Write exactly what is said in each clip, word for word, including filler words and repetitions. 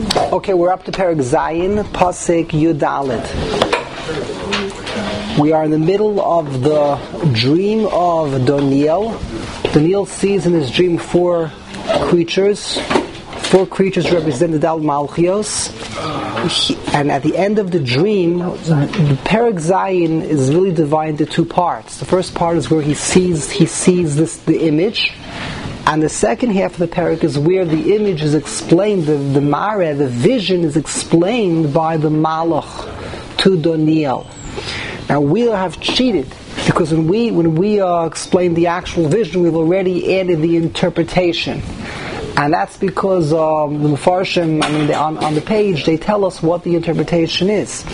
Okay, we're up to Perek Zayin, Pasuk Yudalit. We are in the middle of the dream of Daniel. Daniel sees in his dream four creatures. Four creatures represent the Dal Malchios. And at the end of the dream, the Perek Zayin is really divided into two parts. The first part is where he sees he sees this the image. And the second half of the parak is where the image is explained, the, the mara, the vision is explained by the malach to Daniel. Now we have cheated, because when we when we uh, explain the actual vision, we've already added the interpretation. And that's because um, the Mefarshim, I mean, they, on, on the page, they tell us what the interpretation is.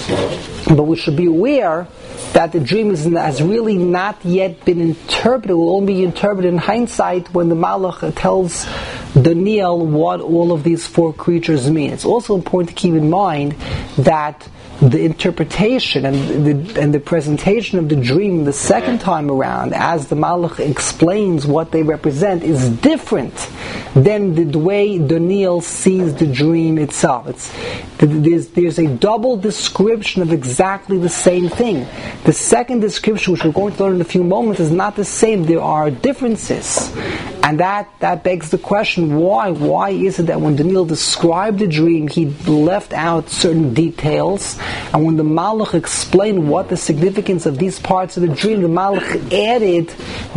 But we should be aware that the dream is, has really not yet been interpreted. It will only be interpreted in hindsight when the Malach tells Daniel what all of these four creatures mean. It's also important to keep in mind that the interpretation and the, and the presentation of the dream the second time around, as the Malach explains what they represent, is different than the way Daniel sees the dream itself. It's, there's, there's a double description of exactly the same thing. The second description, which we're going to learn in a few moments, is not the same. There are differences. And that, that begs the question, why? Why is it that when Daniel described the dream, he left out certain details, and when the Malach explained what the significance of these parts of the dream, the Malach added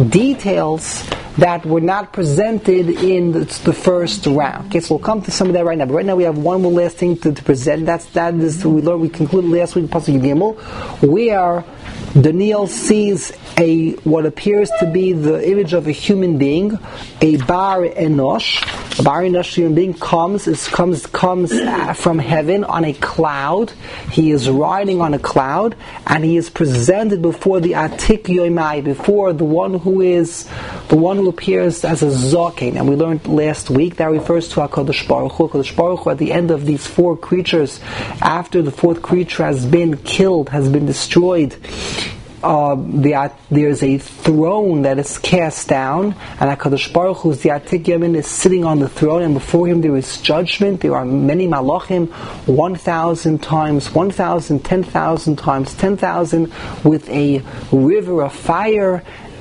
details that were not presented in the, the first round. Okay, so we'll come to some of that right now. But right now we have one more last thing to, to present. That's that is we learned. We concluded last week Pasuk Gimel, where Daniel sees a what appears to be the image of a human being, a bar enosh. A bar enosh human being comes is comes comes from heaven on a cloud. He is riding on a cloud, and he is presented before the Atik Yoimai, before the one who is the one who appears as a Zokin. And we learned last week that refers to HaKadosh Baruch Hu. HaKadosh Baruch Hu, at the end of these four creatures, after the fourth creature has been killed, has been destroyed, Uh, the, uh, there's a throne that is cast down, and HaKadosh Baruch Hu, the Atik Yamin, is sitting on the throne, and before him there is judgment. There are many malachim, one thousand times, one thousand, ten thousand times, ten thousand, with a river of fire,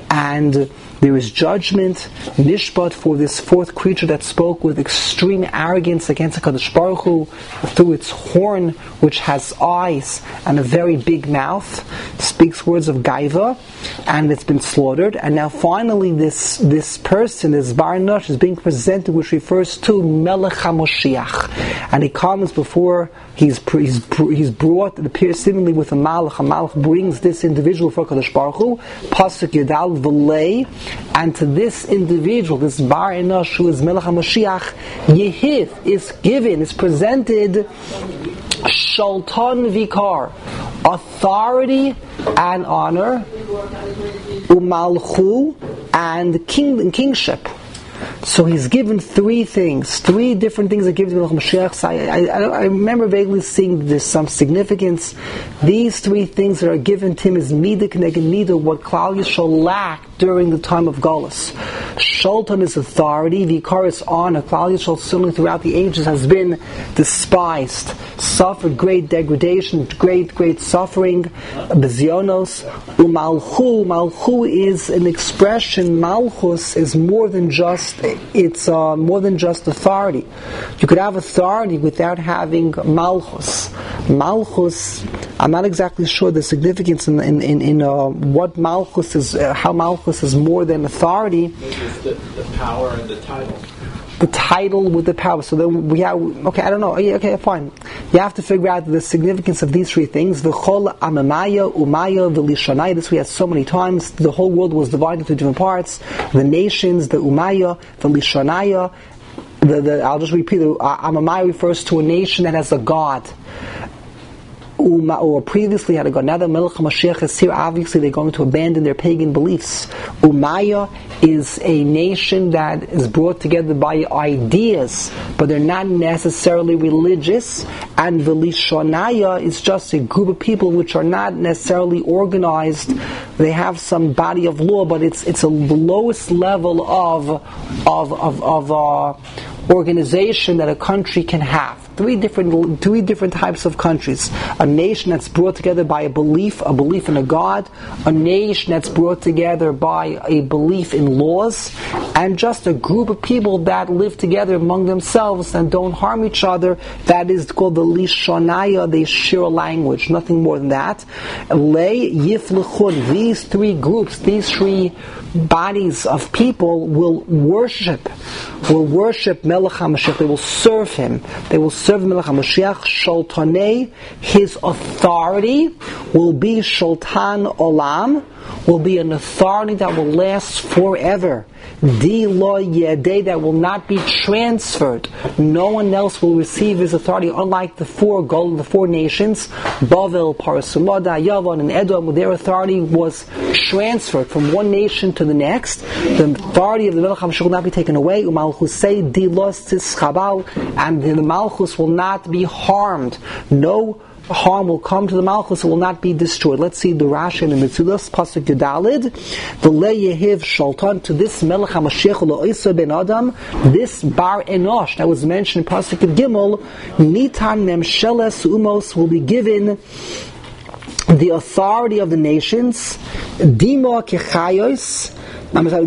and there is judgment, nishpat, for this fourth creature that spoke with extreme arrogance against HaKadosh Baruch Hu through its horn, which has eyes and a very big mouth, speaks words of gaiva, and it's been slaughtered. And now finally this this person, this Bar Nosh, is being presented, which refers to Melech HaMoshiach. And he comes before, he's he's, he's brought, it appears seemingly with a malach. A malach brings this individual for HaKadosh Baruch Hu, Pasuk Yudal V'lei, and to this individual, this Bar Enosh, who is Melech HaMoshiach, Yehiv is given, is presented Shalton Vikar, authority and honor, Umalchu, and king, kingship. So he's given three things, three different things that give to Melech HaMoshiach. I, I, I remember vaguely seeing there's some significance. These three things that are given to him is Midah Keneged Midah, what Klal Yisrael lacked during the time of Golus. Sholton is authority, Vikar is honor. Klal Yisrael, certainly throughout the ages, has been despised, suffered great degradation, great, great suffering, Bezionos. Umalchu, Malchu is an expression. Malchus is more than just It's uh, more than just authority. You could have authority without having malchus. Malchus, I'm not exactly sure the significance in in, in, in uh, what malchus is, uh, how malchus is more than authority. It's the, the power and the title. The title with the power. So then we have, okay, I don't know. Okay, fine. You have to figure out the significance of these three things. The chol amamaya, umaya, the lishanaya. This we had so many times. The whole world was divided into different parts. The nations, the umaya, the lishanaya. The, the, I'll just repeat. The uh, amamaya refers to a nation that has a god. Uma, or previously had a god. Now that Melech HaMashiach is here, obviously they're going to abandon their pagan beliefs. Umaya is a nation that is brought together by ideas, but they're not necessarily religious. And Velishonaya is just a group of people which are not necessarily organized. They have some body of law, but it's it's a the lowest level of of of, of uh, organization that a country can have. Three different, three different types of countries. A nation that's brought together by a belief, a belief in a God. A nation that's brought together by a belief in laws. And just a group of people that live together among themselves and don't harm each other. That is called the Lishonaya. They share a language. Nothing more than that. Lei Yiflechun. These three groups, these three bodies of people will worship, will worship Melech HaMashiach. They will serve him. They will serve Melech HaMashiach. Sholtanei, his authority will be Sholtan Olam, will be an authority that will last forever. Di lo yedei, that will not be transferred. No one else will receive his authority, unlike the four gold, the four nations, Bavel, Parasumoda, Yavan, and Edom, their authority was transferred from one nation to the next. The authority of the Melech HaMashiach will not be taken away. Umalchusei di los tischabal, and the Malchus will not be harmed. No harm will come to the Malchus, it will not be destroyed. Let's see the Rashi and the Metzudos, Pasuk Yudalid. The Le Yehiv Sholtan, to this Melech HaMashiach Lo'isa ben Adam, this Bar Enosh that was mentioned in Pasuk Gimel, Nitan Memsheles Umos, will be given the authority of the nations, Dimo Kechayos, I'm sorry,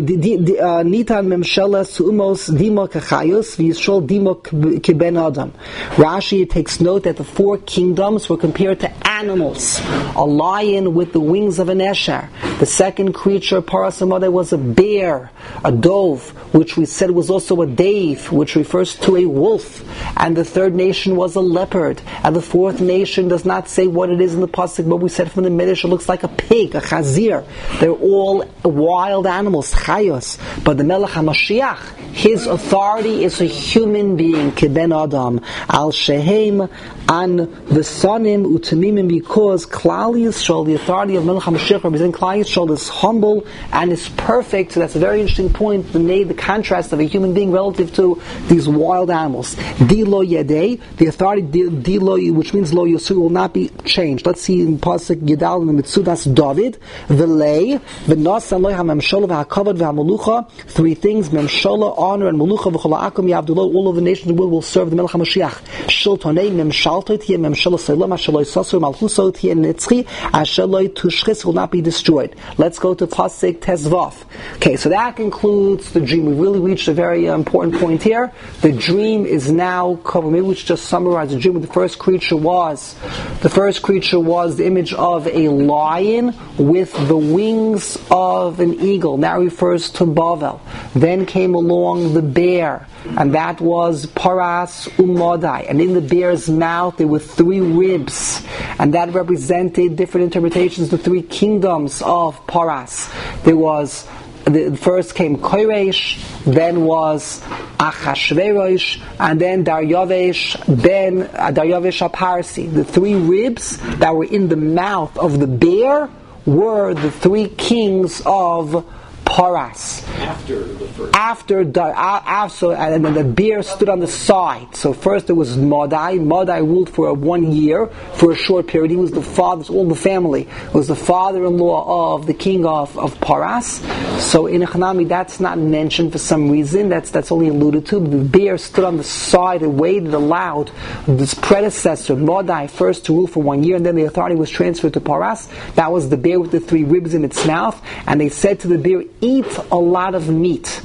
Nitan Memsheles Umos Dimo Kechayos V'Yisrael Dimo Keben Adam. Rashi takes note that the four kingdoms were compared to animals. A lion with the wings of an esher. The second creature, Parasamada, was a bear, a dove, which we said was also a dave, which refers to a wolf. And the third nation was a leopard. And the fourth nation does not say what it is in the pasuk, but we said from the Midrash it looks like a pig, a chazir. They're all wild animals, chayos. But the Melech HaMashiach, his authority is a human being, keben Adam, al shehem, an the sonim utamimim, because Klal Yisrael, the authority of Melech HaMashiach, represents Klal Yisrael, is humble and is perfect. So that's a very interesting point, the the contrast of a human being relative to these wild animals. Di lo yedei, the authority, di lo, which means lo yosur, will not be changed. Let's see in Pasuk Yidal in the Mitzudas David, v'lei, v'nos aloi ha-memshola v'ha-kavod v'ha-melucha, three things, memshola, honor, and melucha v'chola akum yavdulo, all of the nations will, will serve the Melech HaMashiach. Shiltonei, memshaltot, hiye memshola selam, ashaloi sasur, malchusot, hiye netzchi, ashaloi tushchis, will not be destroyed. Let's go to Pasuk Tezvav. Okay, so that concludes the dream. We really reached a very uh, important point here. The dream is now covered. Maybe we should just summarize the dream. The first creature was, the first creature was the image of a lion with the wings of an eagle. That refers to Bavel. Then came along the bear, and that was Paras Umodai. And in the bear's mouth there were three ribs, and that represented different interpretations, the three kingdoms of Paras. There was The first came Koresh, then was Achashverosh, and then Daryavesh, then uh, Daryavesh Aparsi. The three ribs that were in the mouth of the bear were the three kings of Paras. After the first. After, uh, after, and then the bear stood on the side. So first there was Modai. Modai ruled for one year, for a short period. He was the father, all the family. He was the father-in-law of the king of, of Paras. So in Echanami, that's not mentioned for some reason. That's that's only alluded to. The bear stood on the side and waited, allowed this predecessor, Modai, first to rule for one year, and then the authority was transferred to Paras. That was the bear with the three ribs in its mouth. And they said to the bear, eat a lot of meat.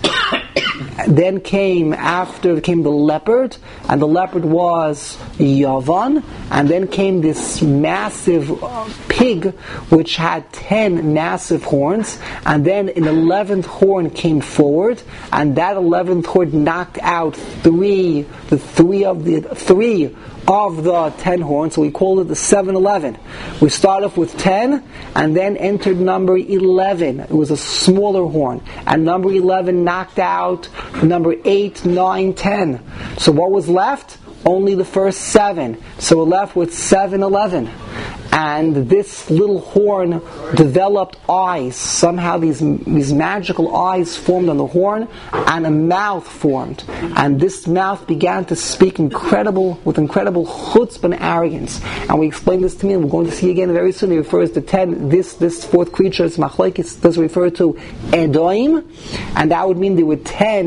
Then came after came the leopard, and the leopard was Yavan, and then came this massive uh, pig which had ten massive horns, and then an eleventh horn came forward, and that eleventh horn knocked out three the three of the three of the ten horns, so we call it the seven eleven. We start off with ten, and then entered number eleven. It was a smaller horn. And number eleven knocked out number eight, nine, ten. So what was left? Only the first seven. So we're left with seven eleven. And this little horn developed eyes. Somehow these these magical eyes formed on the horn, and a mouth formed. And this mouth began to speak incredible, with incredible chutzpah and arrogance. And we explained this to me, and we're going to see again very soon. It refers to ten. This this fourth creature, it's machlokes, does refer to Edom, and that would mean there were ten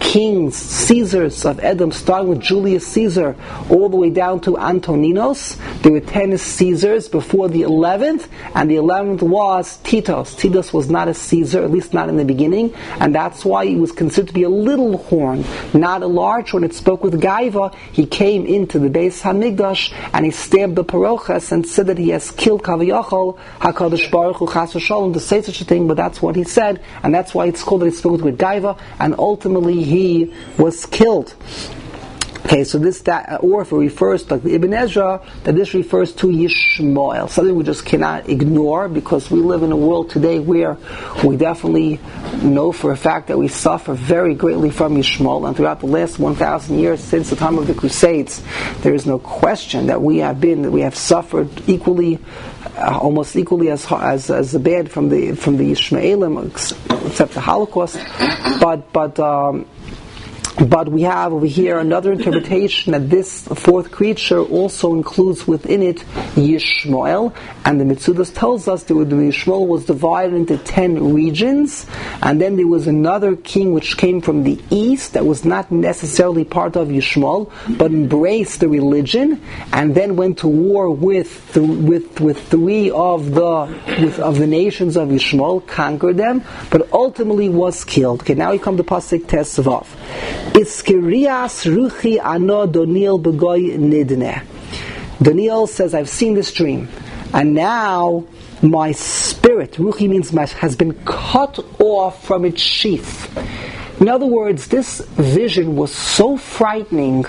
kings, Caesars of Edom, starting with Julius Caesar, all the way down to Antoninos. There were ten Caesars before the eleventh, and the eleventh was Titus. Titus was not a Caesar, at least not in the beginning, and that's why he was considered to be a little horn, not a large one. It spoke with Gaiva. He came into the Beis Hamikdash, and he stabbed the Parochas and said that he has killed Kaviyachol, HaKadosh Baruch Hu Chas v'Shalom, to say such a thing, but that's what he said, and that's why it's called that he spoke with Gaiva, and ultimately he was killed. Okay, so this, that, or if it refers to like the Ibn Ezra, that this refers to Yishmael, something we just cannot ignore, because we live in a world today where we definitely know for a fact that we suffer very greatly from Yishmael, and throughout the last one thousand years, since the time of the Crusades, there is no question that we have been, that we have suffered equally, uh, almost equally as as as the bad from the from the Yishmaelim, except the Holocaust, but but. Um, But we have over here another interpretation that this fourth creature also includes within it Yishmael, and the Mitzudas tells us that the Yishmael was divided into ten regions, and then there was another king which came from the east that was not necessarily part of Yishmael, but embraced the religion, and then went to war with th- with with three of the with of the nations of Yishmael, conquered them, but ultimately was killed. Okay, now we come to Pasuk Tesvav. Iskirias ruchi ano Doniel begoy nidne. Doniel says, I've seen this dream, and now my spirit, ruchi means my, has been cut off from its sheath. In other words, this vision was so frightening,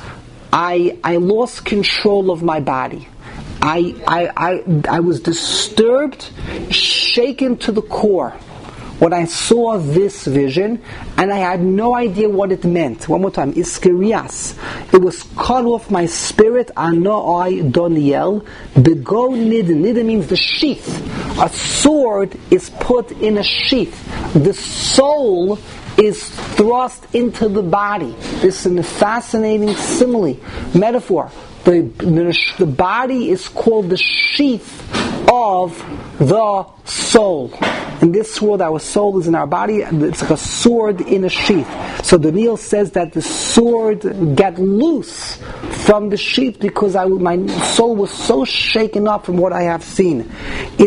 I I lost control of my body. I I I, I was disturbed, shaken to the core when I saw this vision, and I had no idea what it meant. One more time, Iskirias. It was cut off my spirit, Anoi Doniel, Bego Nidin. Nidin means the sheath. A sword is put in a sheath. The soul is thrust into the body. This is a fascinating simile, metaphor. The, the, the body is called the sheath of the soul. In this world, our soul is in our body, and it's like a sword in a sheath. So Daniel says that the sword got loose from the sheath because I, my soul was so shaken up from what I have seen. My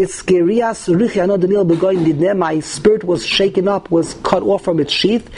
spirit was shaken up, was cut off from its sheath,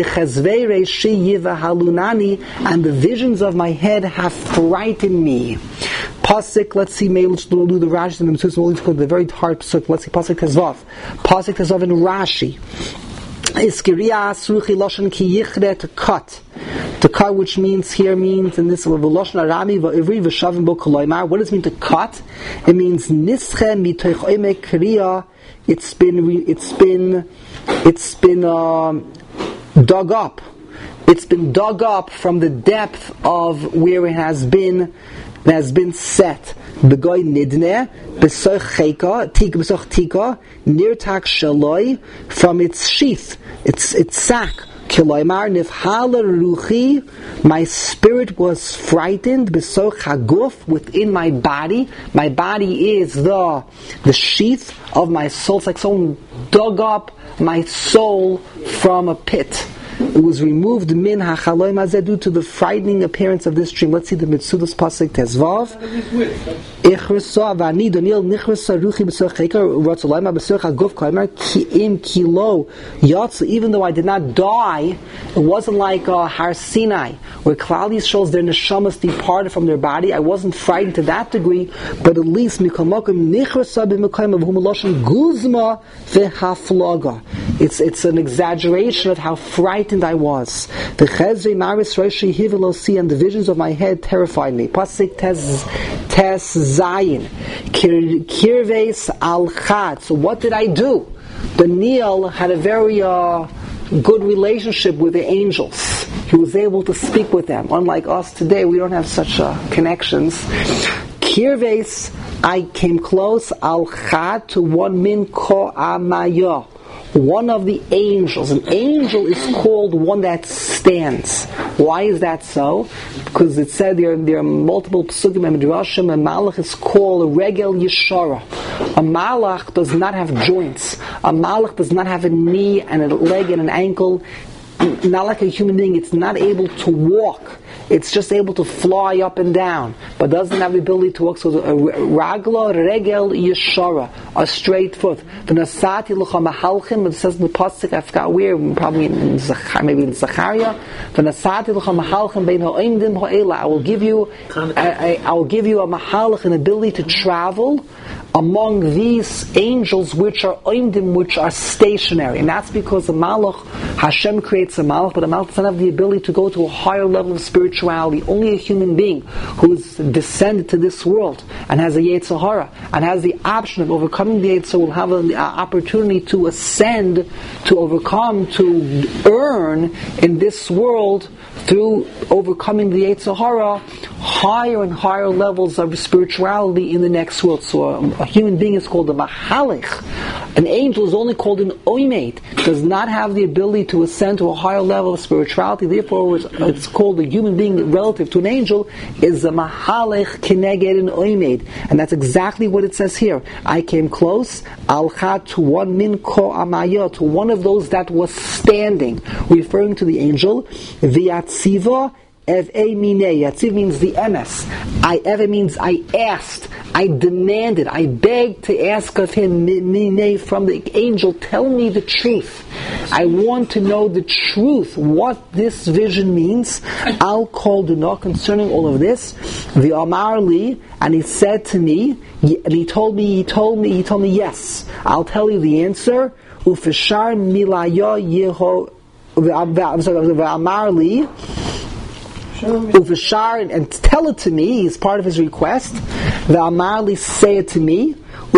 and the visions of my head have frightened me. Pasuk, let's see, maybe let's do the Rashi and the Mitzvah, we'll go to the very hard Pasuk. Let's see, Pasuk Tezvav. Pasuk Tezvav in Rashi. Iskirias ruchi loshen ki yichre, to cut. To cut, which means, here means, in this, v'loshen arami v'ivri v'shavim bo koloimar. What does it mean to cut? It means, nische mitoich oime kriya, it's been, it's been, it's been, um, dug up. It's been dug up from the depth of where it has been, has been set. Begoy nidne, besoch cheka, tika, besoch tika, nirtak shaloi, from its sheath, its its sack. Kiloimar nifhala ruchi, my spirit was frightened, besoch haguf, within my body. My body is the the sheath of my soul. It's like someone dug up my soul from a pit. It was removed min hachaloim hazeh due to the frightening appearance of this dream. Let's see the Mitzudas Pasuk Tezvav. Ichrasa v'ani Doniel nichrasa ruchi b'soch cheka rotzolaima b'soch haguf kaimer ki im kilo yatz. Even though I did not die, it wasn't like uh, Har Sinai, where Klal Yisrael's their neshamas departed from their body. I wasn't frightened to that degree, but at least mikomokim nichrasa b'mekayim avhum loshen guzma v'haflaga. It's it's an exaggeration of how frightened I was. The chezri maris roshi hivelosi, and the visions of my head terrified me. Pasuk tes tes zayin kirves al chad. So what did I do? Daniel had a very uh, good relationship with the angels. He was able to speak with them. Unlike us today, we don't have such uh, connections. Kirves, I came close al chad to one min ko amaya. One of the angels. An angel is called one that stands. Why is that so? Because it said there, there are multiple psukim and midrashim, and malach is called a regel yeshara. A malach does not have joints. A malach does not have a knee and a leg and an ankle. not like a human being. It's not able to walk. It's just able to fly up and down, but doesn't have the ability to walk. So a ragla regel yeshara, a straight foot. V'nasati l'cha mahalchim. It says in the pasuk, I forgot where, probably in Zachar, maybe in Zachariah. V'nasati l'cha mahalchim bein ha'oimdim ha'ela. I will give you, I, I, I will give you a mahalch, an ability to travel among these angels which are oimdim, which are stationary. And that's because the malach, Hashem creates a malach, but the malach doesn't have the ability to go to a higher level of spirituality. Only a human being who is descended to this world and has a Yetzer Hara and has the option of overcoming the Yetzer will have an opportunity to ascend, to overcome, to earn in this world through overcoming the Yetzer Hara higher and higher levels of spirituality in the next world. So a, a human being is called a mahalich. An angel is only called an oimed, does not have the ability to ascend to a higher level of spirituality. Therefore, it's, it's called a human being relative to an angel is a mahalich kineged an oimed, and that's exactly what it says here. I came close, alcha to one min ko amaya, to one of those that was standing, referring to the angel. V'yatziva Ev e mine. Yatziv means the emes. I ever means I asked, I demanded, I begged to ask of him mine, from the angel, tell me the truth. I want to know the truth, what this vision means. I'll call Dunah concerning all of this. The Amar li, and he said to me, and he told me, he told me, he told me, yes, I'll tell you the answer. Ufeshar milaya yeho. The Amar li. Uvashar, and tell it to me is part of his request. The Amarli, say it to me.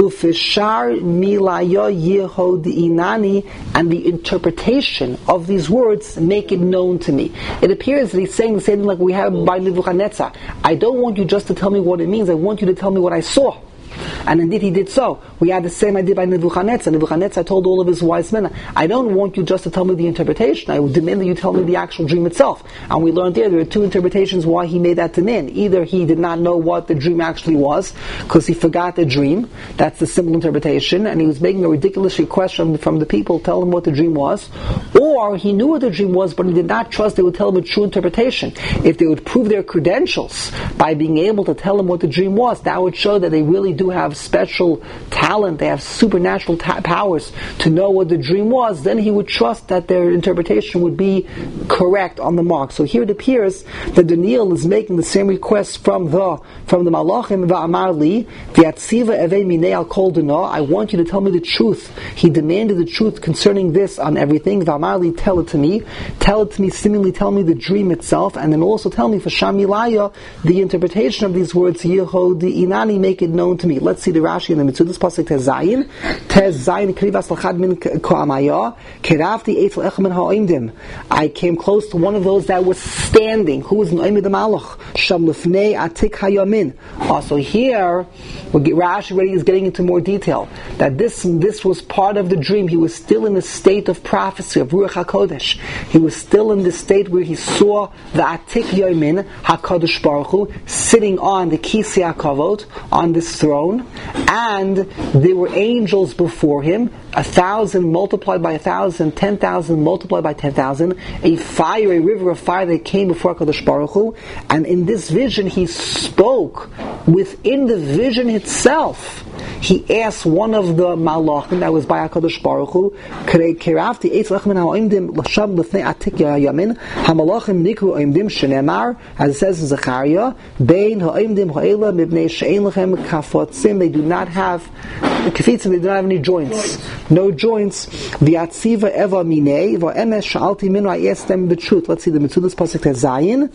Uvashar milaya yehodi inani, and the interpretation of these words make it known to me. It appears that he's saying the same thing like we have by Nebuchadnezzar. I don't want you just to tell me what it means. I want you to tell me what I saw. And indeed he did so. We had the same idea by Nebuchadnezzar. Nebuchadnezzar told all of his wise men, I don't want you just to tell me the interpretation. I demand that you tell me the actual dream itself. And we learned there, there are two interpretations why he made that demand. Either he did not know what the dream actually was, because he forgot the dream. That's the simple interpretation. And he was making a ridiculous request from, from the people, tell him what the dream was. Or he knew what the dream was, but he did not trust they would tell him a true interpretation. If they would prove their credentials by being able to tell him what the dream was, that would show that they really do have special talent, they have supernatural ta- powers to know what the dream was, then he would trust that their interpretation would be correct on the mark. So here it appears that Daniel is making the same request from the from the Malachim, Va'amar li, V'yatziva evei minei al kol dunah, I want you to tell me the truth. He demanded the truth concerning this on everything. Va'amar li, tell it to me. Tell it to me, seemingly tell me the dream itself, and then also tell me, Fasham Milaya, the interpretation of these words, Yehodi inani, make it known to me. Let's see the Rashi in the mitzvah. This pasuk Tez Zayin, Tez Zayin krivas l'chad min ko'amaya, kerafti eitz l'echem min ha'oimdim. I came close to one of those that was standing. Who was Noimid the Malach? Sham lefnei atik hayamin. Also here, Rashi already is getting into more detail. That this this was part of the dream. He was still in a state of prophecy of Ruach HaKodesh. He was still in the state where he saw the atik yamin HaKodesh Baruch Hu sitting on the Kisei HaKavod, on this throne, and there were angels before him, a thousand multiplied by a thousand, ten thousand multiplied by ten thousand, a fire, a river of fire that came before HaKadosh Baruch Hu, and in this vision he spoke within the vision itself. He asked one of the malachim that was by HaKadosh Baruch Hu, Kerafti eitz lechem min ha'oimdim l'sham l'fnei atik yamin ha'malachim nikru oimdim shenemar, as it says in Zechariah, bein ha'oimdim ha'ela mibnei she'en lechem kafotzim, they do not have kefitzim, they do not have any joints, no joints. V'yatziva eva minei v'emes sha'alti minu, I asked them the truth. Let's see the mitzvah pasuk Zayin.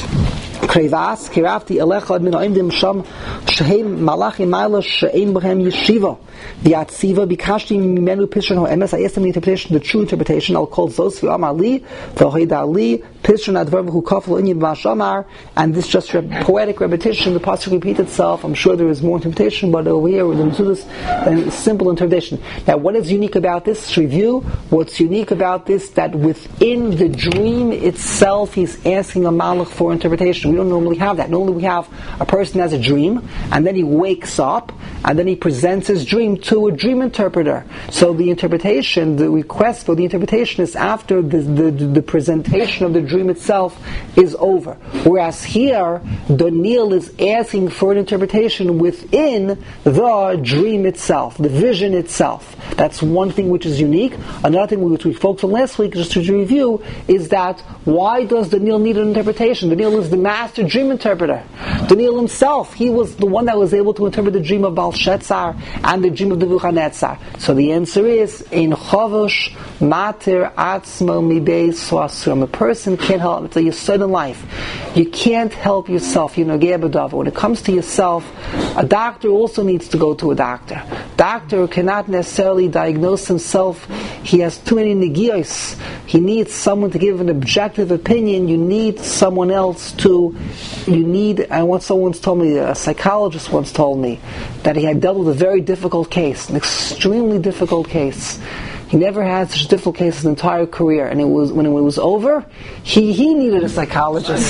Krevas kirafti elechad min ha'imdim sham shehem malachim ma'ala she'en b'hem yeshiva. V'yatziva bikashti mimenu pishon ha'emes, I asked them the interpretation, the true interpretation. I'll call Zos v'amar li v'hoida li pishon advar v'hu kafel inyim v'ashamar, and this just a poetic repetition. The pasuk repeats itself. I'm sure there is more interpretation, but over here with the mitzvahs, a simple interpretation. Now, what is unique about this? Let's review. What's unique about this? That within the dream itself, he's asking a malach for interpretation. We don't normally have that. Normally we have a person has a dream, and then he wakes up, and then he presents his dream. dream to a dream interpreter. So the interpretation, the request for the interpretation is after the, the, the presentation of the dream itself is over. Whereas here, Daniel is asking for an interpretation within the dream itself, the vision itself. That's one thing which is unique. Another thing which we focused on last week, just to review, is that why does Daniel need an interpretation? Daniel is the master dream interpreter. Daniel himself, he was the one that was able to interpret the dream of Belshazzar and the dream of Nebuchadnezzar. So the answer is, in Chovush Matir Atzmo Mibei Swasum. A person can't help, it's a yesod in life. You can't help yourself. You know, when it comes to yourself, a doctor also needs to go to a doctor. Doctor cannot necessarily diagnose himself. He has too many negios. He needs someone to give an objective opinion. You need someone else to, you need, and what someone's told me, a psychologist once told me, that he had dealt with a very difficult case, an extremely difficult case. He never had such a difficult case his entire career, and it was when it was over, he, he needed a psychologist.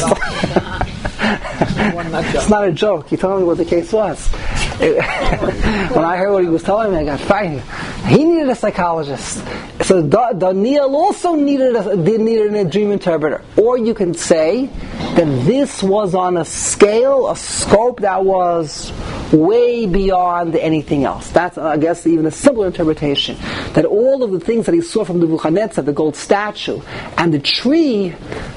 It's not a joke. He told me what the case was. It, when I heard what he was telling me, I got frightened. He needed a psychologist. So da- Daniel also needed a, needed a dream interpreter. Or you can say that this was on a scale, a scope that was way beyond anything else. That's, I guess, even a simpler interpretation. That all of the things that he saw from the Nebuchadnezzar, the gold statue, and the tree,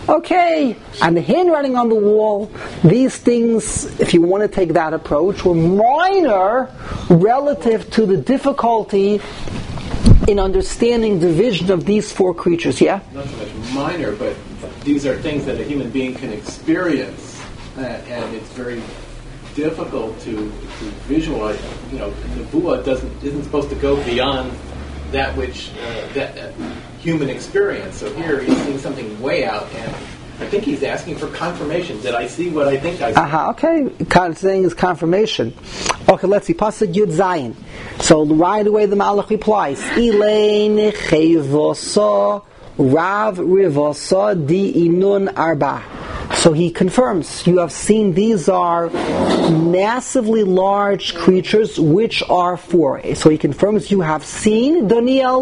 okay, and the handwriting on the wall, these things, if you want to take that approach, were minor relative to the difficulty in understanding the vision of these four creatures. Yeah? Not so much minor, but these are things that a human being can experience, uh, and it's very difficult to, to visualize. You know, Nebuah doesn't isn't supposed to go beyond that which uh, that uh, human experience. So here he's seeing something way out, and I think he's asking for confirmation. Did I see what I think I saw? Uh-huh, okay. Con- saying is confirmation. Okay, let's see. Pasuk Yud Zayin. So right away the Malach replies, Ilain Chayvosa Rav Rivosa Di Inun Arba. So he confirms, you have seen these are massively large creatures, which are four. So he confirms you have seen, Daniel,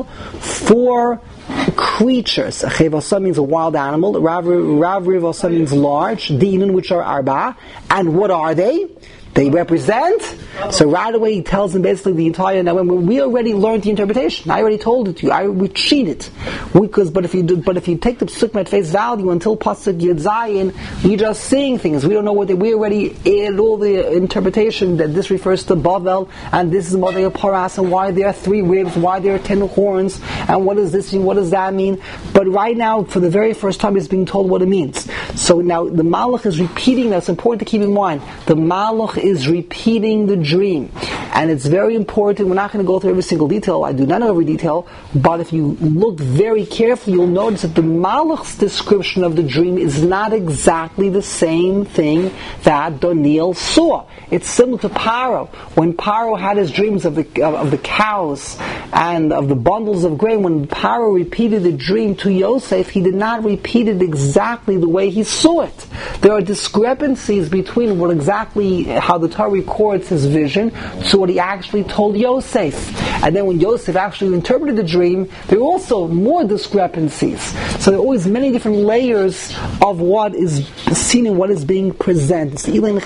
four creatures. Chayvosa means a wild animal. Rav Rivosa means large. Dinun, which are arba. And what are they? They represent. So right away he tells them basically the entire. Now we already learned the interpretation. I already told it to you. I we cheated. Because but if you do, but if you take the psukim at face value until pasuk Yud Zayin, you're just seeing things. We don't know what they. We already added all the interpretation that this refers to Bavel and this is Mordei Paras and why there are three ribs, why there are ten horns, and what does this mean? What does that mean? But right now, for the very first time, it's being told what it means. So now the Malach is repeating. That's important to keep in mind. The Malach is repeating the dream. And it's very important. We're not going to go through every single detail. I do not know every detail. But if you look very carefully, you'll notice that the Malach's description of the dream is not exactly the same thing that Daniel saw. It's similar to Paro. When Paro had his dreams of the of, of the cows and of the bundles of grain, when Paro repeated the dream to Yosef, he did not repeat it exactly the way he saw it. There are discrepancies between what exactly, how the Torah records his vision to what he actually told Yosef. And then when Yosef actually interpreted the dream, there are also more discrepancies. So there are always many different layers of what is seen and what is being presented.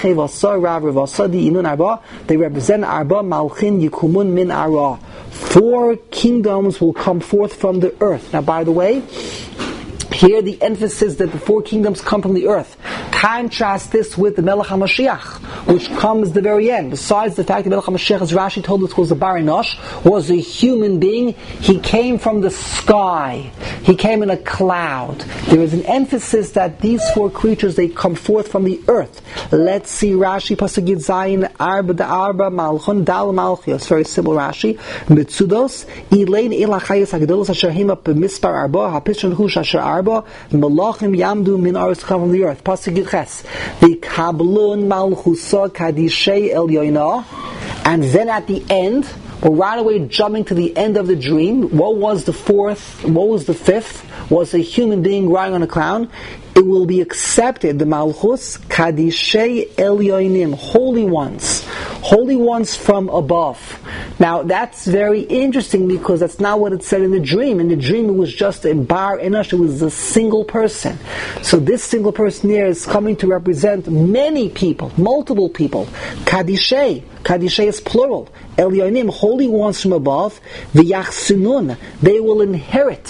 They represent Arba Malchin Yikumun Min Ara. Four kingdoms will come forth from the earth. Now, by the way, here the emphasis that the four kingdoms come from the earth. Contrast this with the Melech HaMashiach, which comes at the very end. Besides the fact that Melech HaMashiach, as Rashi told us, was a Barinosh, was a human being, he came from the sky. He came in a cloud. There is an emphasis that these four creatures, they come forth from the earth. Let's see Rashi, Pasuk Yud Zayin, Arba da Arba, Malchon, Dal Malchios. Very simple Rashi. Mitzudos, Ilain Elachayos HaGedolos Asher Hima B'mispar Arba, HaPishon Hush Asher Arba, Malachim Yamdu Min Aretz come from the earth. Pasuk Yud Ches. The Kablun Malchusa Kadishei Elyoinah. And then at the end, we're right away jumping to the end of the dream. What was the fourth? What was the fifth? Was a human being riding on a cloud. It will be accepted, the Malchus, Kadishei Elyoinim, holy ones. holy ones from above. Now that's very interesting because that's not what it said in the dream. In the dream it was just a bar enash, it was a single person. So this single person here is coming to represent many people, multiple people. Kadishay, Kadishay is plural. Elyonim, holy ones from above. V'yachsinun, they will inherit.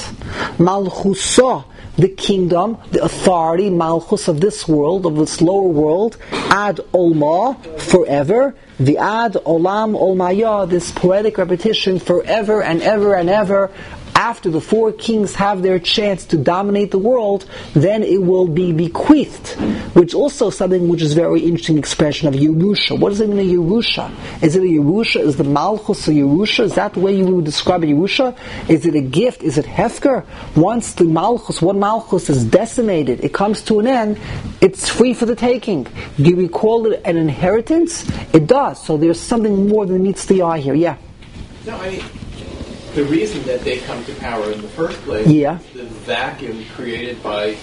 Malchusa, the kingdom, the authority, malchus of this world, of this lower world, ad olma, forever, the ad olam olmaya, this poetic repetition, forever and ever and ever. After the four kings have their chance to dominate the world, then it will be bequeathed, which also something which is very interesting expression of Yerusha. What does it mean a Yerusha? Is it a Yerusha? Is the Malchus a Yerusha? Is that the way you would describe a Yerusha? Is it a gift? Is it Hefker? Once the Malchus, one Malchus is decimated, it comes to an end, it's free for the taking. Do we call it an inheritance? It does. So there's something more than meets the eye here. Yeah? No, I mean, the reason that they come to power in the first place yeah. is the vacuum created by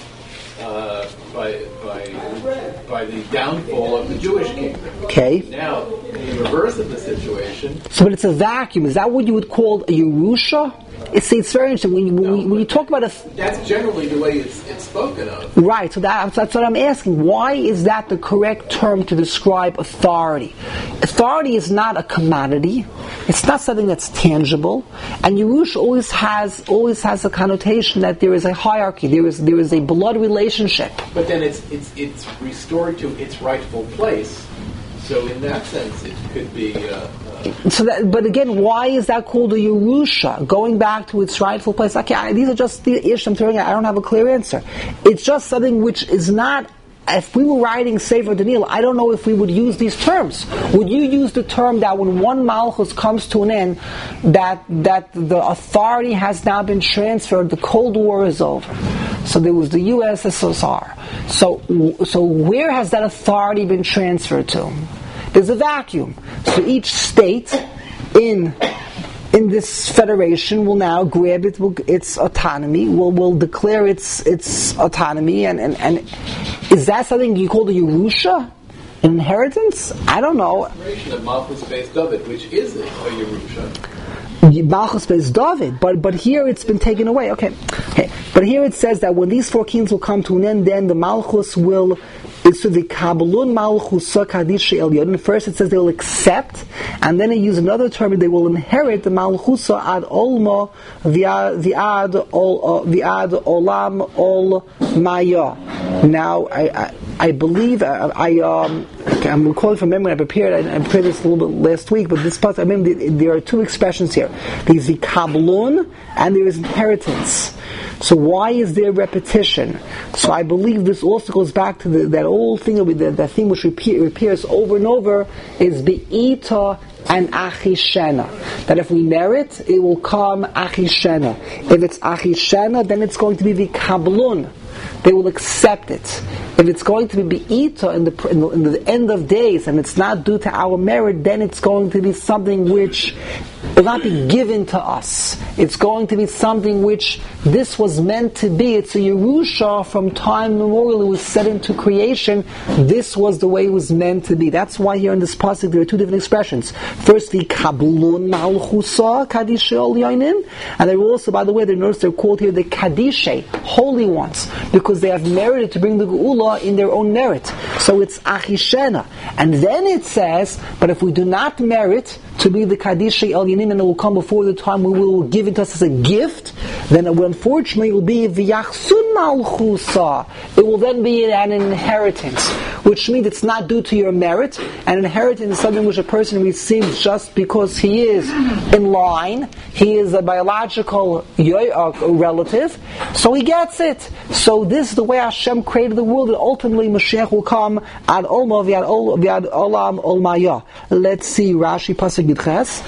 uh, by by by the downfall of the Jewish kingdom. Okay. Now, in the reverse of the situation. So, but it's a vacuum. Is that what you would call a Yerusha? It's, it's very interesting when you, when, no, we, when you talk about a. That's generally the way it's, it's spoken of. Right. So that, that's what I'm asking. Why is that the correct term to describe authority? Authority is not a commodity. It's not something that's tangible. And Yerusha always has always has a connotation that there is a hierarchy. There is there is a blood relationship. But then it's it's it's restored to its rightful place. So in that sense, it could be. Uh, uh, so that, but again, why is that called a Yerusha? Going back to its rightful place. Okay, I, these are just the issues I'm throwing out. I don't have a clear answer. It's just something which is not. If we were writing Sefer Daniel, I don't know if we would use these terms. Would you use the term that when one Malchus comes to an end, that that the authority has now been transferred, the Cold War is over? So there was the U S S R. So, so where has that authority been transferred to? There's a vacuum. So each state in in this federation will now grab it, will, its autonomy, will will declare its its autonomy, and, and, and is that something you call the Yerusha? An inheritance? I don't know. Of Malchus based David, which is a Yerusha. Malchus based David, but but here it's been taken away. Okay, okay. But here it says that when these four kings will come to an end, then the Malchus will. So the Kabbalun Malchus Kadisha Elyon. First it says they will accept, and then it uses another term, they will inherit the Malchus ad Olma Viad Viad Olam Ol Maya. Now I, I I believe I, I um okay, I'm recalling from memory. I prepared I, I prepared this a little bit last week, but this part I remember there are two expressions here. There's the Kabbalun and there is inheritance. So why is there repetition? So I believe this also goes back to the, that old thing, that, that thing which repeat, appears over and over, is Be'ita and Achishena. That if we merit, it will come Achishena. If it's Achishena, then it's going to be the Kabbalun. They will accept it. If it's going to be Be'ita in the, in the in the end of days, and it's not due to our merit, then it's going to be something which will not be given to us. It's going to be something which this was meant to be. It's a Yerusha from time immemorial. It was set into creation. This was the way it was meant to be. That's why here in this pasuk there are two different expressions. First, the Kabbalun Malchusa Kadisha Elyonim, and they're also, by the way, they notice they're called here the Kadishe, holy ones, because they have merited to bring the Geula in their own merit. So it's Achishena. And then it says, but if we do not merit to be the Kadisha Elyonim, and it will come before the time we will give it to us as a gift, then it will, unfortunately it will be V'yachsun Malchusa. It will then be an inheritance, which means it's not due to your merit. An inheritance is something which a person receives just because he is in line, he is a biological relative, so he gets it. So this is the way Hashem created the world, and ultimately Mashiach will come ad Olma v'ad Olam Olmaya. Let's see Rashi Pasuk Yitches.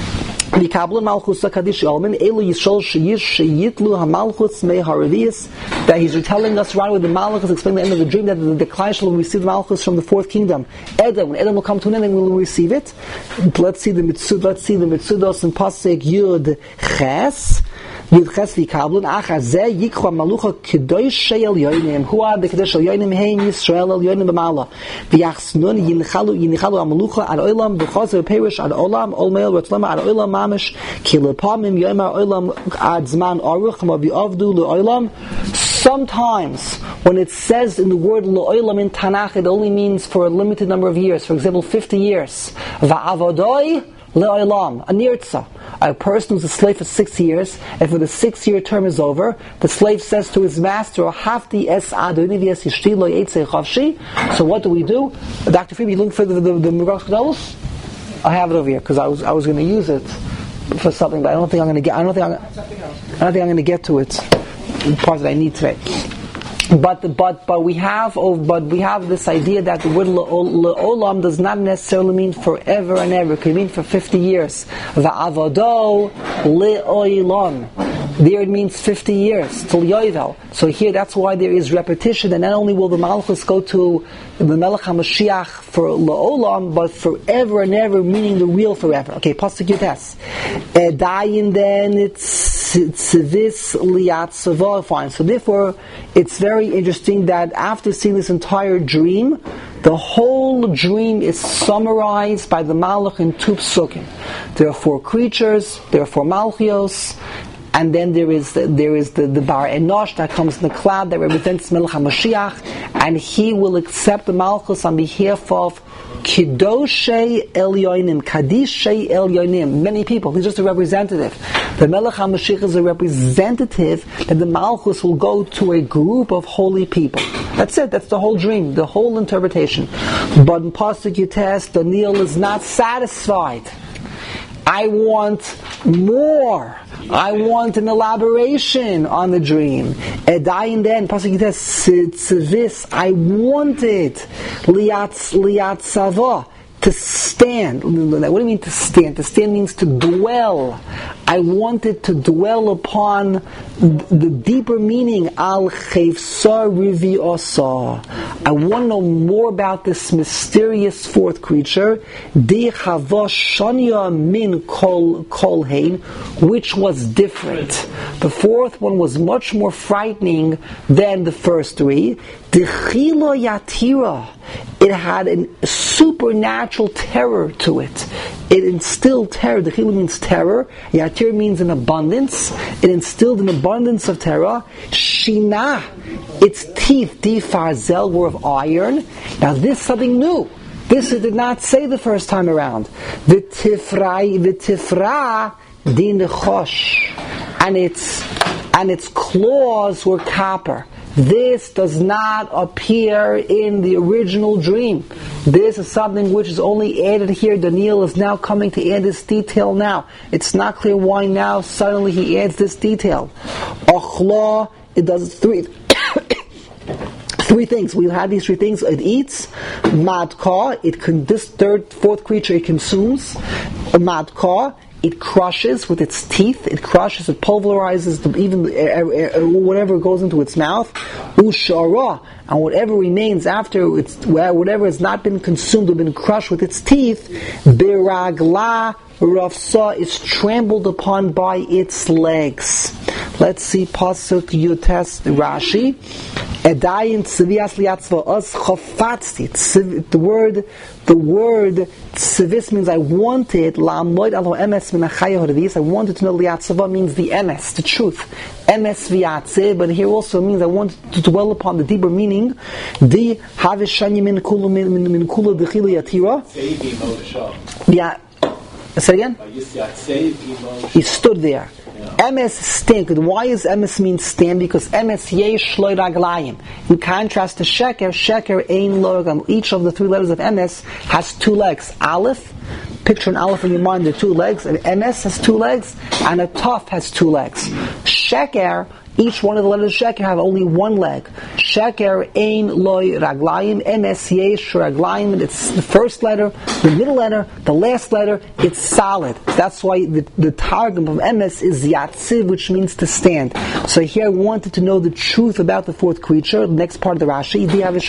Mikablan Malchus Kadish Elman Elu Yishol Sheyish Sheyitlu HaMalchus Mei Haravias. That he's telling us right with the Malchus, explaining the end of the dream that the, the Klai will receive the Malchus from the fourth kingdom. Edom, when Edom will come to an end, then we will receive it. Let's see the Mitzud. Let's see the Mitzudos in Pasuk Yud Ches. Yudches v'kablun achazeh yikra malucha kedosh elyonim. Who are the kedosh elyonim? Hein Yisrael elyonim b'mala. V'yachsnun yinichalu yinichalu amalucha ad olam b'chazer perish ad olam ol meil rotlema ad olam mamish ki lepamim yomer olam ad zman aruch ma v'avdu leolam. Sometimes, when it says in the word leolam in Tanakh, it only means for a limited number of years. For example, fifty years. Va'avodoi leolam, a nirtza. A person who's a slave for six years, and for the six-year term is over, the slave says to his master, "Hafti es adoni v'es ishti lo yetze chavshi." So what do we do? Doctor Friedman, you looking for the the, the Megillas Kedolos? I have it over here because I was I was going to use it for something, but I don't think I'm going to get. I don't think I'm, I don't think I'm going to get to it. The part that I need today. But but but we have oh, but we have this idea that the word le'olam does not necessarily mean forever and ever. It could mean for fifty years. Va'avodo le'olam. There it means fifty years till Yovel. So here that's why there is repetition, and not only will the Malchus go to the Melech HaMashiach for le'olam, but forever and ever, meaning the real forever. Okay, pasuk Yutes. Dayin then it's tzivis liatzava. Fine. So therefore, it's very interesting that after seeing this entire dream, the whole dream is summarized by the Malach in two psukim. There are four creatures, there are four Malchios, and then there is the, there is the, the Bar Enosh that comes in the cloud that represents Melech HaMashiach, and he will accept the Malchus on behalf of Kidoshei Elyonim, Kadishei Elyonim, many people. He's just a representative. The Melech HaMashiach is a representative that the Malchus will go to a group of holy people. That's it. That's the whole dream, the whole interpretation. But in Pasuk Yutes, Daniel is not satisfied. I want more. I want an elaboration on the dream. Edayin then, Pasuk Yutes, I wanted liatz liatzava, to stand. What do you mean to stand? To stand means to dwell. I wanted to dwell upon the deeper meaning. Al chayvsa rivi osa. I want to know more about this mysterious fourth creature. Di chava shanya min kol kol hein, which was different. The fourth one was much more frightening than the first three. Dechilo yatira. It had a supernatural terror to it. It instilled terror. The Chila means terror. Yatir means an abundance. It instilled an abundance of terror. Shina, its teeth, di farzel, were of iron. Now this is something new. This it did not say the first time around. V'tifra, v'tifra, di nechosh, and its and its claws were copper. This does not appear in the original dream. This is something which is only added here. Daniel is now coming to add this detail now. It's not clear why now suddenly he adds this detail. Ochla, it does three three things. We've had these three things. It eats. Madka, it con- this third, fourth creature it consumes. Madka, it crushes with its teeth. It crushes, it pulverizes the, even uh, uh, whatever goes into its mouth. Ushara, and whatever remains after it's whatever has not been consumed or been crushed with its teeth. Biragla rafsa is trampled upon by its legs. Let's see pasuk Yutes Rashi. Edayin tzivias liatzva us chafatzti. The word, the word tzivis means I wanted. La'amoid alo emes min achaya hodavis. I wanted to know liatzva means the emes, the truth. Emes v'yatzeh, but here also means I wanted to dwell upon the deeper meaning. Di havishani min kula min min kula dechila yatira. Yeah. Say again. He stood there. Emes stand. Why does emes mean stand? Because emes yesh lo raglayim. In contrast to sheker, sheker ein lo raglayim. Each of the three letters of emes has two legs. Aleph, picture an aleph in your mind, there are two legs. And emes has two legs, and a taf has two legs. Sheker, each one of the letters of sheker have only one leg. Sheker ein loy raglayim, emes yesh raglayim. It's the first letter, the middle letter, the last letter. It's solid. That's why the, the targum of emes is yatziv, which means to stand. So here I wanted to know the truth about the fourth creature. The next part of the Rashi,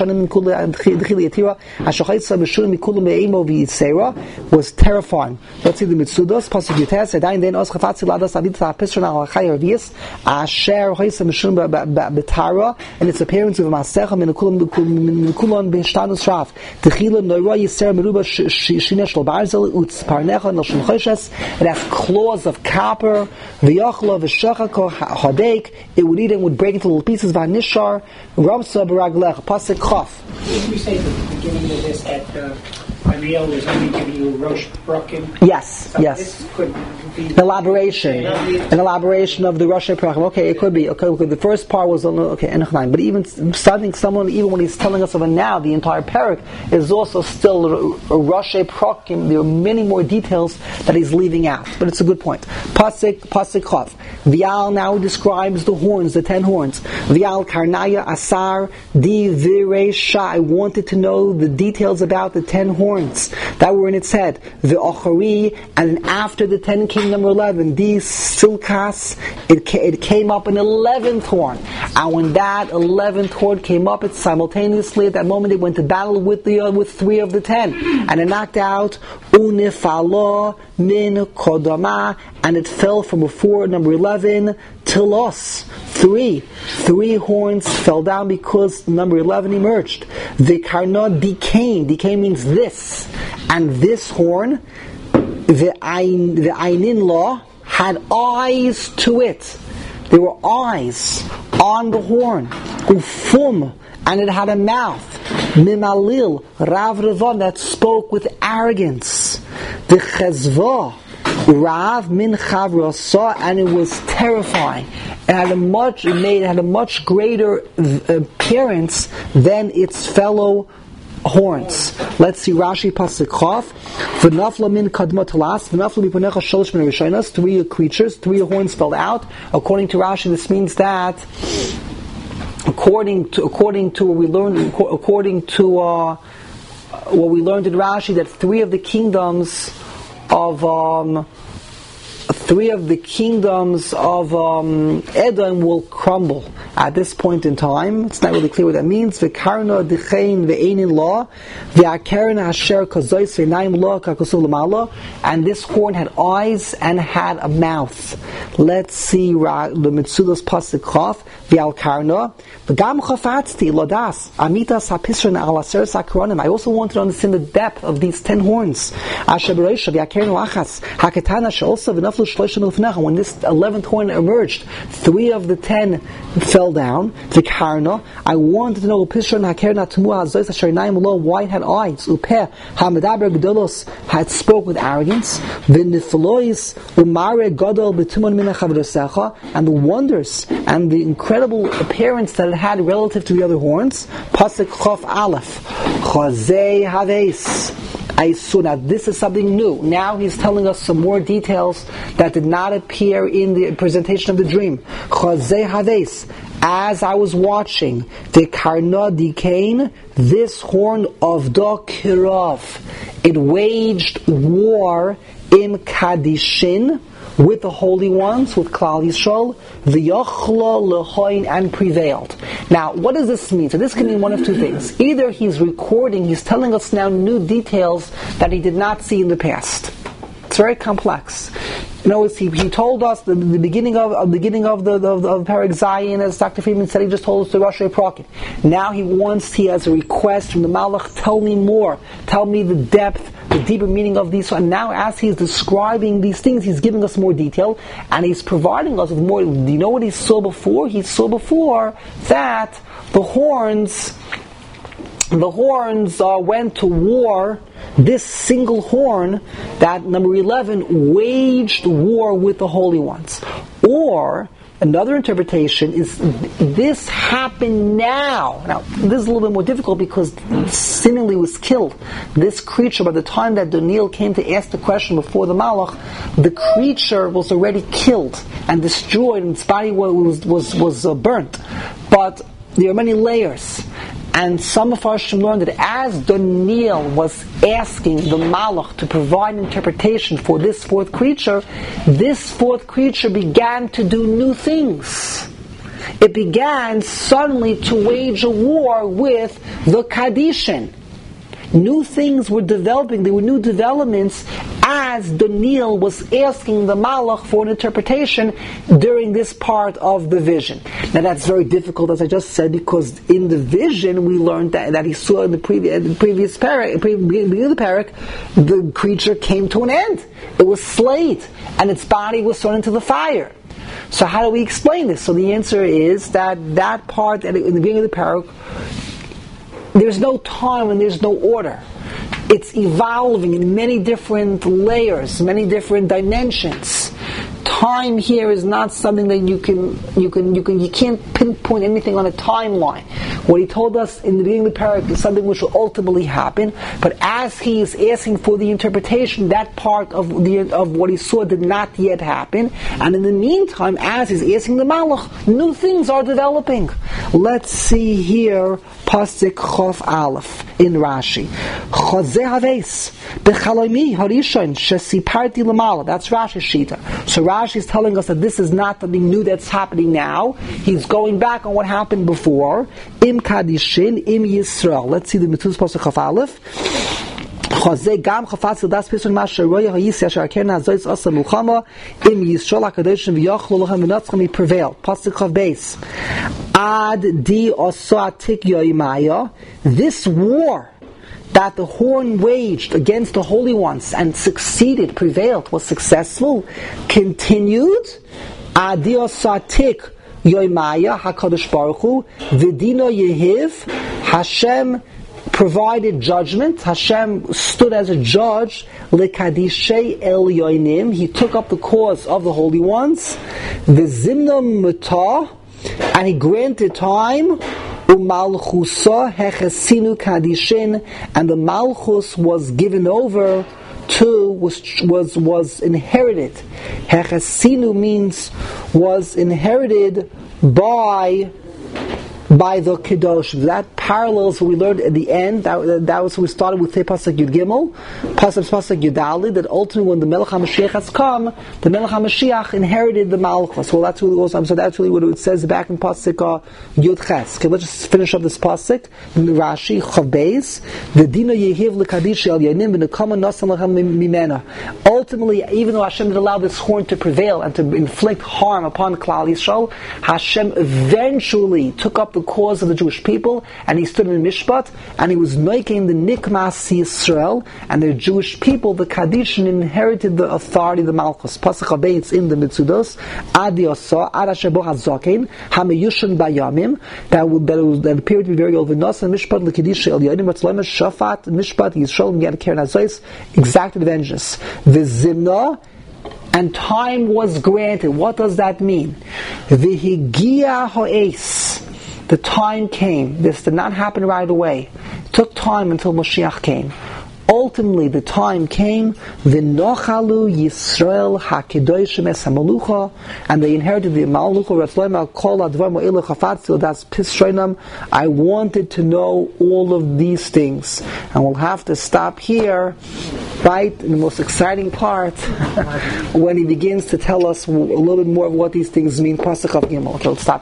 was terrifying. Let's see the Mitzudos. Pasuk Yutes. Adayin then os chafatzi ladas avit ha'pisron al ha'chay arvius asher hoysa mishum b'tara, and its appearance of a masecha min kulon b'shtanus shaf. Techila noira yiser meruba shina shel barzel utz parnecha nel shel choshes. It has claws of copper. V'yachla v'shachako hadek. It would eat and would break into little pieces. V'nishar ramsa b'raglech. Pasuk Chaf. Did you say at the beginning of this that uh, Ariel was only giving you Rosh Brokim? Yes, so yes. This could be An elaboration, an elaboration of the Rosh Hashanah. Okay, it could be. Okay, okay, the first part was on okay, Enoch. But even studying someone, even when he's telling us of it now, the entire parak is also still a Rosh Hashanah. There are many more details that he's leaving out, but it's a good point. Pasuk, Pasuk Chav. Vial now describes the horns, the ten horns. Vial Karnaya Asar Di Viresha. I wanted to know the details about the ten horns that were in its head. The Ochari, and then after the ten came number eleven. Di Silkas. It, ca- it came up an eleventh horn, and when that eleventh horn came up, it simultaneously at that moment it went to battle with the uh, with three of the ten, and it knocked out Unifalo Min Kodama, and it fell from before number eleven till us. Three. Three horns fell down because number eleven emerged. The Karna decayed. Decay means this. And this horn, the Ein, the Einin law, had eyes to it. There were eyes on the horn. Ufum. And it had a mouth. Mimalil. Rav Revan, that spoke with arrogance. The Chezvah. Rav min Chavrasa, and it was terrifying. It had a much, it made, it had a much greater appearance than its fellow horns. Let's see Rashi Pasuk Chaf. V'nafla min kadma talas. V'nafla miponecha shalosh min rishonos. Three creatures, three horns fell out. According to Rashi, this means that according to according to what we learned, according to uh, what we learned in Rashi, that three of the kingdoms of um, three of the kingdoms of um, Edom will crumble at this point in time. It's not really clear what that means. V'karna d'chein ve'einin la, v'akarna asher kazois ve'naim la kakosu l'mala, and this horn had eyes and had a mouth. Let's see ra- the Mitzudos pasuk Chaf. V'al karna v'gam chafatzti lodas amitas hapisron al aser sakronim. I also want to understand the depth of these ten horns. Asher b'reisha v'akarna achas haketana she'olsa v'naflu shloshim l'fnecha. When this eleventh horn emerged, three of the ten fell down. The karna. I wanted to know pisron hakerna tumuah hazois asher naim lo, why it had eyes. Upeh hamadaber gedolos, had spoke with arrogance. V'niflois umare gadol b'tumon min hachavrosecha, and the wonders and the incredible appearance that it had relative to the other horns. Pasuk Chaf Aleph. Chazei haves. I saw that this is something new. Now he's telling us some more details that did not appear in the presentation of the dream. Chazei haves. As I was watching, the karna dikain, this horn of the kirov, it waged war in Kadishin with the holy ones, with Klal Yisrael, v'yochla lehoin, and prevailed. Now, what does this mean? So this can mean one of two things. Either he's recording, he's telling us now new details that he did not see in the past. It's very complex. You know, he, he told us the, the beginning of the beginning of the of, of Perek Zayin, as Doctor Friedman said, he just told us the Rosh Hashanah. Now he wants, he has a request from the Malach, tell me more, tell me the depth, the deeper meaning of these. And now, as he's describing these things, he's giving us more detail, and he's providing us with more. Do you know what he saw before? He saw before that the horns, the horns uh, went to war. This single horn, that number eleven, waged war with the holy ones. Or another interpretation is this happened now. Now, this is a little bit more difficult because seemingly was killed. This creature, by the time that Daniel came to ask the question before the Malach, the creature was already killed and destroyed, and its body was was was uh, burnt. But there are many layers. And some of Farshim learned that as Daniel was asking the Malach to provide interpretation for this fourth creature, this fourth creature began to do new things. It began suddenly to wage a war with the Kadishin. New things were developing, there were new developments as Daniel was asking the Malach for an interpretation during this part of the vision. Now that's very difficult, as I just said, because in the vision we learned that, that he saw in the previous, the previous parak, beginning of the parak, the creature came to an end. It was slayed, and its body was thrown into the fire. So how do we explain this? So the answer is that that part in the beginning of the parak, there's no time and there's no order. It's evolving in many different layers, many different dimensions. Time here is not something that you can, you can, you can, you can't pinpoint anything on a timeline. What he told us in the beginning of the parak is something which will ultimately happen, but as he is asking for the interpretation, that part of the of what he saw did not yet happen, and in the meantime, as he's asking the Malach, new things are developing. Let's see here, Pasuk Chof Aleph in Rashi. Chazeh Haves b'chalomi harishon shesiparti l'mala. That's Rashi's shita. So Rashi is telling us that this is not something new that's happening now. He's going back on what happened before. Im Kadishin, Im Yisrael. Let's see the Mitzvah Pasuk Chof Aleph. Chazeh gam chafatz l'das pishon masher roya hayis yasher akerna azoyz asa mulchama im Yisrael hakadoshim v'yachlu lochem v'natzchem he prevail. Pasuk Chof Beis. Ad di oso atik yoimaya. This war that the horn waged against the holy ones and succeeded, prevailed, was successful, continued. Ad di oso atik yoimaya hakadosh baruch hu v'dino yehiv. Hashem provided judgment. Hashem stood as a judge. Lekadishei el yoinim. He took up the cause of the holy ones. V'zimna mutah. And he granted time. Umalchusa hechesinu kadishin. And the malchus was given over to, was was was inherited. Hechesinu means was inherited by by the Kedosh. That parallels what we learned at the end. That, that was when we started with Pasuk Yud Gimel, Pasuk Pasuk Yud Daled, that ultimately when the Melech HaMashiach has come, the Melech HaMashiach inherited the Malchus. Well, that's really goes on. So that's really what it says back in Pasuk uh, Yud Ches. Okay, let's just finish up this Pasuk. Rashi Chof Beis. The Dina Yehiv Lekadish El Yanim V'Nekama Nasan Lechem Mimena. Ultimately, even though Hashem did allow this horn to prevail and to inflict harm upon Klal Yisrael, Hashem eventually took up the cause of the Jewish people, and he stood in Mishpat, and he was making the Nikmas Yisrael, and the Jewish people, the Kadishin, inherited the authority of the Malchus. Pasuk Habeitz in the Mitzudos, Adi Osa, Ada Shebo HaZokin, Hameyushon Bayamim, that would that was that appeared to be very old. V'Nos and Mishpat L'Kedish El Yodim Ratzloim Shafat Mishpat Yisrael Miyad Keren Hazois exacted vengeance. V'Zimna. And time was granted. What does that mean? V'Higia Ho'es. The time came. This did not happen right away. It took time until Moshiach came. Ultimately, the time came. V'nochalu Yisrael hakedoshim es hamalucha, and they inherited the malucha. Ratzloim kol advar mo'elu chafatzu das pishreinam. I wanted to know all of these things, and we'll have to stop here. Right in the most exciting part, when he begins to tell us a little bit more of what these things mean. Pasuk Chof Gimel. Okay, let's stop.